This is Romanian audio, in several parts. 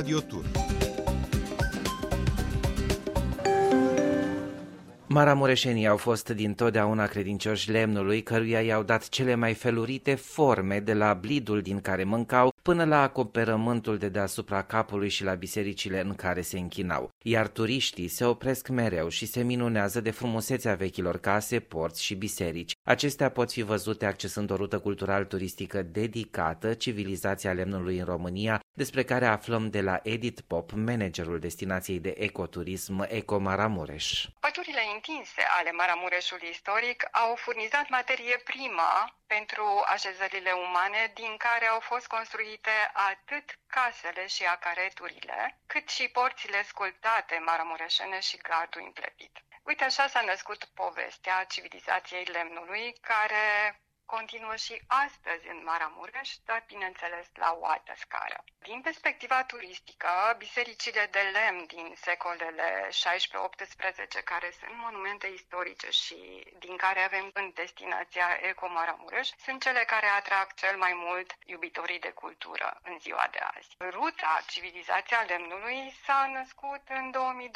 Radio Tur. Maramureșenii au fost dintotdeauna credincioși lemnului, căruia i-au dat cele mai felurite forme, de la blidul din care mâncau până la acoperământul de deasupra capului și la bisericile în care se închinau. Iar turiștii se opresc mereu și se minunează de frumusețea vechilor case, porți și biserici. Acestea pot fi văzute accesând o rută cultural-turistică dedicată, Civilizația lemnului în România, despre care aflăm de la Edith Pop, managerul destinației de ecoturism Eco Maramureș. Pădurile întinse ale Maramureșului istoric au furnizat materie primă pentru așezările umane, din care au fost construite atât casele și acareturile, cât și porțile sculptate maramureșene și gardul împlepit. Uite, așa s-a născut povestea civilizației lemnului, care continuă și astăzi în Maramureș, dar bineînțeles la o altă scară. Din perspectiva turistică, bisericile de lemn din secolele 16-18, care sunt monumente istorice și din care avem în destinația Eco Maramureș, sunt cele care atrag cel mai mult iubitorii de cultură în ziua de azi. Ruta Civilizația Lemnului s-a născut în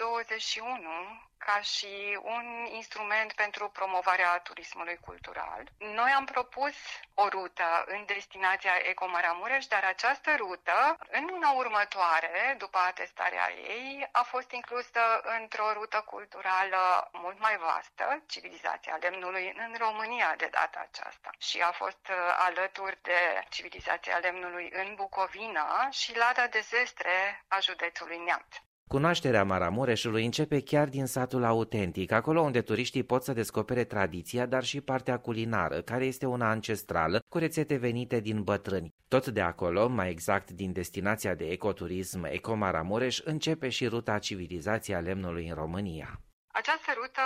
2021 ca și un instrument pentru promovarea turismului cultural. Noi am propus o rută în destinația Eco Maramureș, dar această rută, în luna următoare, după atestarea ei, a fost inclusă într-o rută culturală mult mai vastă, Civilizația Lemnului în România de data aceasta. Și a fost alături de Civilizația Lemnului în Bucovina și Lada de Zestre a județului Neamț. Cunoașterea Maramureșului începe chiar din satul autentic, acolo unde turiștii pot să descopere tradiția, dar și partea culinară, care este una ancestrală, cu rețete venite din bătrâni. Tot de acolo, mai exact din destinația de ecoturism Eco Maramureș, începe și ruta Civilizația Lemnului în România. Această rută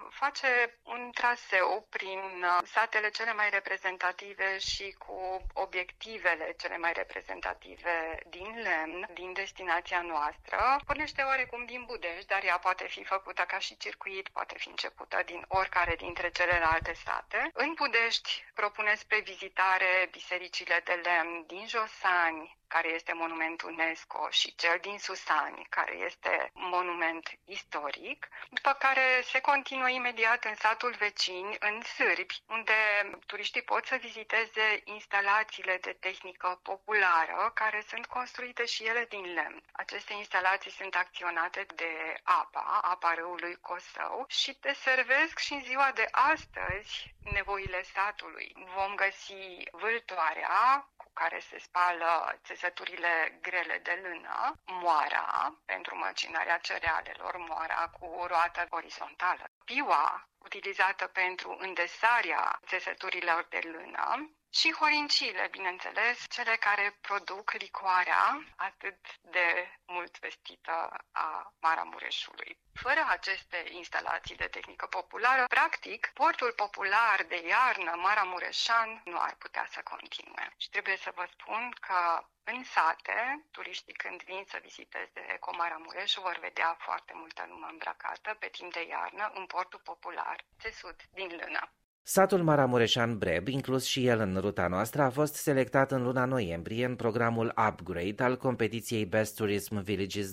face un traseu prin satele cele mai reprezentative și cu obiectivele cele mai reprezentative din lemn, din destinația noastră. Pornește oarecum din Budești, dar ea poate fi făcută ca și circuit, poate fi începută din oricare dintre celelalte sate. În Budești propune spre vizitare bisericile de lemn din Josani, care este monument UNESCO, și cel din Susani, care este monument istoric, după care se continuă imediat în satul vecin, în Sârbi, unde turiștii pot să viziteze instalațiile de tehnică populară, care sunt construite și ele din lemn. Aceste instalații sunt acționate de apa râului Cosău, și deservesc și în ziua de astăzi nevoile satului. Vom găsi vâltoarea, care se spală țesăturile grele de lână, moara pentru măcinarea cerealelor, moara cu roată orizontală, piua utilizată pentru îndesarea țesăturilor de lână și horincile, bineînțeles, cele care produc licoarea atât de mult vestită a Maramureșului. Fără aceste instalații de tehnică populară, practic, portul popular de iarnă maramureșan nu ar putea să continue. Și trebuie să vă spun că în sate, turiștii când vin să viziteze Eco Maramureș vor vedea foarte multă lume îmbrăcată pe timp de iarnă în portul popular țesut din lână. Satul maramureșan Breb, inclus și el în ruta noastră, a fost selectat în luna noiembrie în programul Upgrade al competiției Best Tourism Villages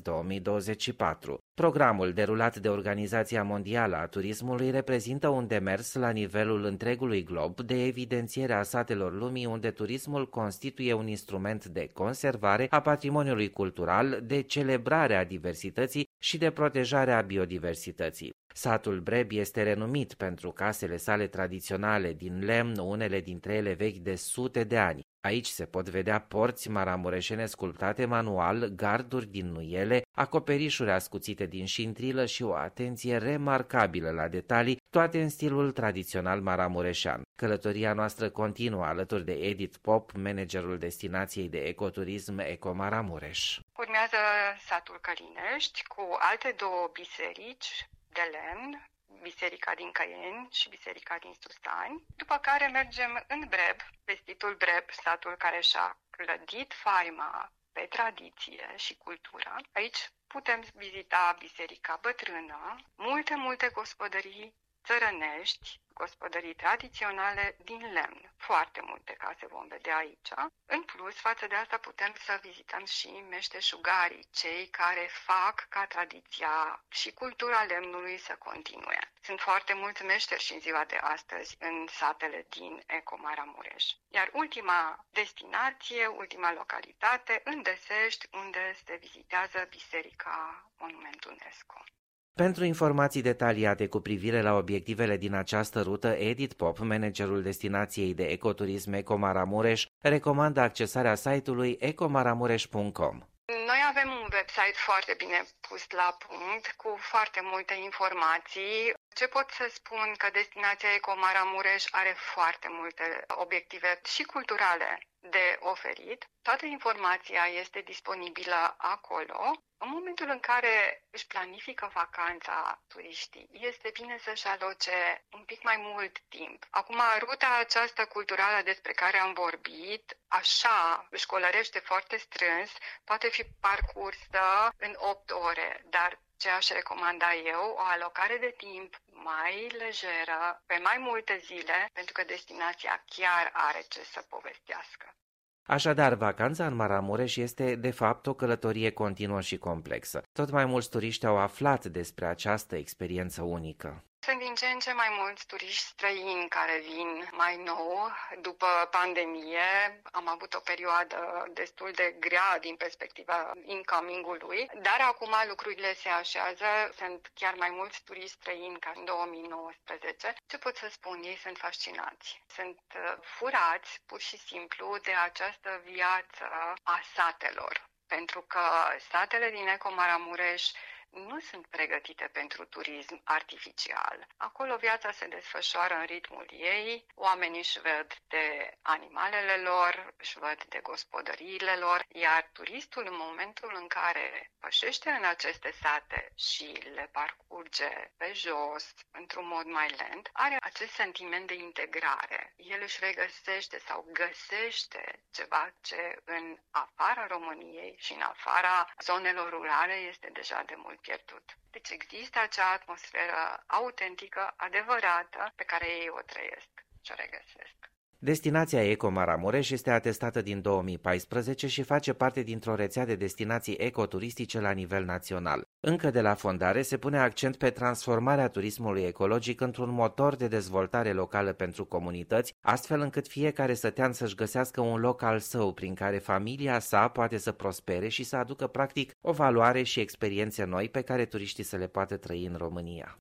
2024. Programul, derulat de Organizația Mondială a Turismului, reprezintă un demers la nivelul întregului glob de evidențiere a satelor lumii unde turismul constituie un instrument de conservare a patrimoniului cultural, de celebrare a diversității și de protejare a biodiversității. Satul Breb este renumit pentru casele sale tradiționale din lemn, unele dintre ele vechi de sute de ani. Aici se pot vedea porți maramureșene sculptate manual, garduri din nuiele, acoperișuri ascuțite din șintrilă și o atenție remarcabilă la detalii, toate în stilul tradițional maramureșan. Călătoria noastră continuă alături de Edith Pop, managerul destinației de ecoturism Eco Maramureș. Urmează satul Călinești cu alte două biserici de lemn, Biserica din Căieni și Biserica din Susani, după care mergem în Breb, vestitul Breb, satul care și-a clădit faima pe tradiție și cultură. Aici putem vizita Biserica Bătrână, multe gospodării țărănești, gospodării tradiționale din lemn. Foarte multe case vom vedea aici. În plus, față de asta putem să vizităm și meșteșugarii, cei care fac ca tradiția și cultura lemnului să continue. Sunt foarte mulți meșteri și în ziua de astăzi în satele din Eco-Maramureș. Iar ultima destinație, ultima localitate, în Desești, unde se vizitează Biserica Monument UNESCO. Pentru informații detaliate cu privire la obiectivele din această rută, Edith Pop, managerul destinației de ecoturism Eco-Maramureș, recomandă accesarea site-ului ecomaramureș.com. Noi avem un website foarte bine pus la punct, cu foarte multe informații. Ce pot să spun că destinația Eco-Maramureș are foarte multe obiective și culturale de oferit. Toată informația este disponibilă acolo. În momentul în care își planifică vacanța turiștii, este bine să-și aloce un pic mai mult timp. Acum, ruta aceasta culturală despre care am vorbit, așa își colărește foarte strâns, poate fi parcursă în 8 ore, dar ce aș recomanda eu, o alocare de timp mai lejeră, pe mai multe zile, pentru că destinația chiar are ce să povestească. Așadar, vacanța în Maramureș este, de fapt, o călătorie continuă și complexă. Tot mai mulți turiști au aflat despre această experiență unică. Sunt din ce în ce mai mulți turiști străini care vin mai nou după pandemie. Am avut o perioadă destul de grea din perspectiva incoming-ului, dar acum lucrurile se așează. Sunt chiar mai mulți turiști străini ca în 2019. Ce pot să spun? Ei sunt fascinați. Sunt furați pur și simplu de această viață a satelor. Pentru că satele din Eco-Maramureș nu sunt pregătite pentru turism artificial. Acolo viața se desfășoară în ritmul ei, oamenii își văd de animalele lor, își văd de gospodăriile lor, iar turistul în momentul în care pășește în aceste sate și le parcurge pe jos, într-un mod mai lent, are acest sentiment de integrare. El își regăsește sau găsește ceva ce în afara României și în afara zonelor rurale este deja de mult pierdut. Deci există acea atmosferă autentică, adevărată, pe care ei o trăiesc și o regăsesc. Destinația Eco-Maramureș este atestată din 2014 și face parte dintr-o rețea de destinații ecoturistice la nivel național. Încă de la fondare se pune accent pe transformarea turismului ecologic într-un motor de dezvoltare locală pentru comunități, astfel încât fiecare sătean să-și găsească un loc al său prin care familia sa poate să prospere și să aducă practic o valoare și experiențe noi pe care turiștii să le poată trăi în România.